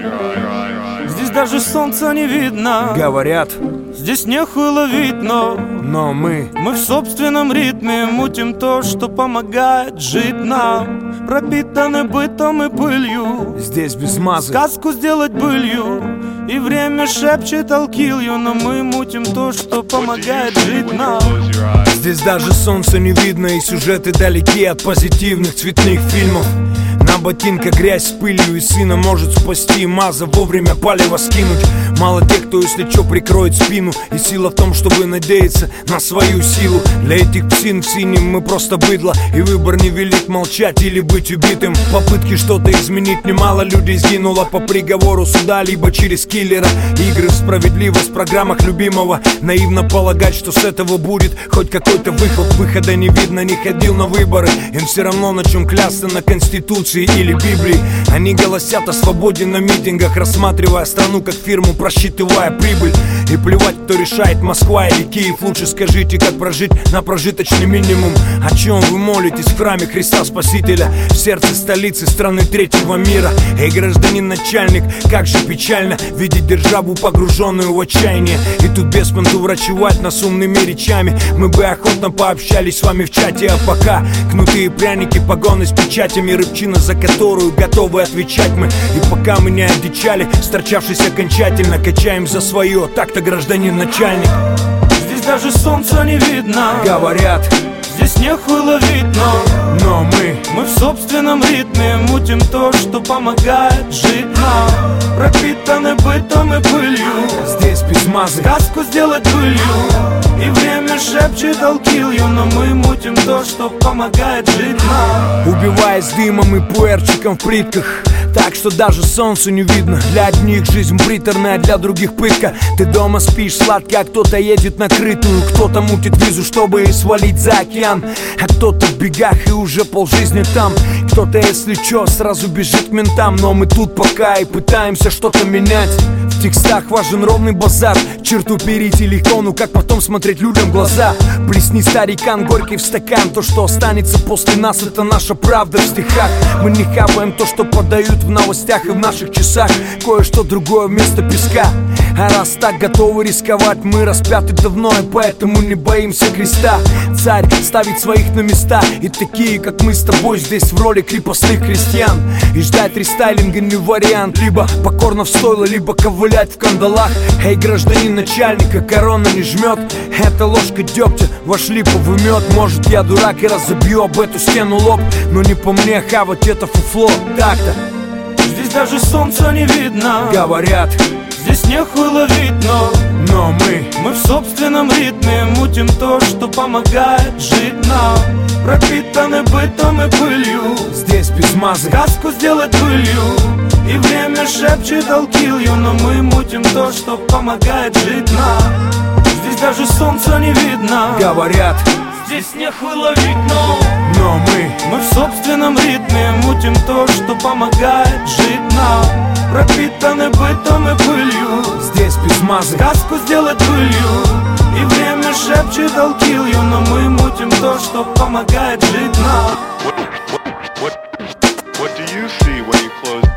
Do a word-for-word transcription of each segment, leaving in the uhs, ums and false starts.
Здесь даже солнца не видно. Говорят, здесь нехуй ловить, но Но мы Мы в собственном ритме мутим то, что помогает жить нам. Пропитаны бытом и пылью, здесь без мазы. сказку сделать былью. И время шепчет I'll kill you, но мы мутим то, что помогает жить нам. Здесь даже солнца не видно, и сюжеты далеки от позитивных цветных фильмов. На ботинках грязь с пылью, и сына может спасти маза, вовремя палево скинуть. Мало тех, кто, если чё, прикроет спину. И сила в том, чтобы надеяться на свою силу. Для этих псин в синем мы просто быдло, и выбор не велик молчать или быть убитым. В попытке что-то изменить немало людей сгинуло по приговору суда, либо через киллера. Игры в справедливость в программах любимого. Наивно полагать, что с этого будет хоть какой-то выход. Выхода не видно, не ходил на выборы. Им все равно на чем клясться, на Конституции или Библии. Они голосят о свободе на митингах, рассматривая страну как фирму, просчитывая прибыль. И плевать, кто решает, Москва или Киев. Лучше скажите, как прожить на прожиточный минимум. О чем вы молитесь в храме Христа Спасителя, в сердце столицы страны третьего мира? Эй, гражданин начальник, как же печально видеть державу, погруженную в отчаяние. И тут без понту врачевать нас умными речами. Мы бы охотно пообщались с вами в чате, а пока кнутые пряники, погоны с печатями, рыбчина, за которую готовы отвечать мы. И пока мы не одичали, сторчавшись окончательно, качаем за свое. Так-то, гражданин начальник. Здесь даже солнца не видно. Говорят, здесь нехуй ловить, но Но мы Мы в собственном ритме мутим то, что помогает жить нам. Пропитаны бытом и пылью, здесь без мазы. сказку сделать былью. И время шепчет I'll kill you, но мы мутим то, что помогает жить нам. Убиваясь дымом и пуэрчиком в плитках, так что даже солнцу не видно. Для одних жизнь приторная, для других пытка. Ты дома спишь сладко, а кто-то едет на крытую. Кто-то мутит визу, чтобы свалить за океан, а кто-то в бегах и уже полжизни там. Кто-то, если чё, сразу бежит к ментам. Но мы тут пока и пытаемся что-то менять. В текстах важен ровный базар. Черту перейти легко, ну как потом смотреть людям в глаза? Плесни, старикан, горький в стакан. То, что останется после нас, это наша правда в стихах. Мы не хапаем то, что подают в новостях и в наших часах. Кое-что другое вместо песка. А раз так готовы рисковать, мы распяты давно, и поэтому не боимся креста. Царь ставит своих на места, и такие, как мы с тобой, здесь в роли крепостных крестьян. И ждать рестайлинга не вариант. Либо покорно в стойло, либо ковылять в кандалах. Эй, гражданин начальника, корона не жмет. Это ложка дегтя, ваш липовый мед. Может, я дурак и разобью об эту стену лоб, но не по мне хавать это фуфло. Так-то. Здесь даже солнца не видно. Говорят, здесь нехуй ловить, но Но мы Мы в собственном ритме мутим то, что помогает жить нам. Пропитаны бытом и пылью, здесь без мазы. сказку сделать былью. И время шепчет I'll kill you, но мы мутим то, что помогает жить нам. Здесь даже солнца не видно. Говорят, здесь нехуй ловить, но Но мы Мы в собственном ритме мутим то, что помогает жить нам. Пропитаны бытом и пылью, здесь без мазы. сказку сделать былью. И время шепчет I'll kill you, но мы мутим то, что помогает жить нам. What, what, what, what do you see when you close,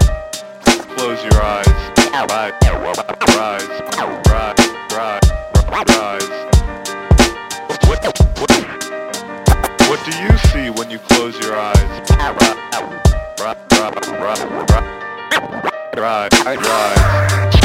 close your eyes? Rise, rise, rise, rise, rise. What, what, what do you see when you close your eyes? Rise, rise, rise, rise, rise.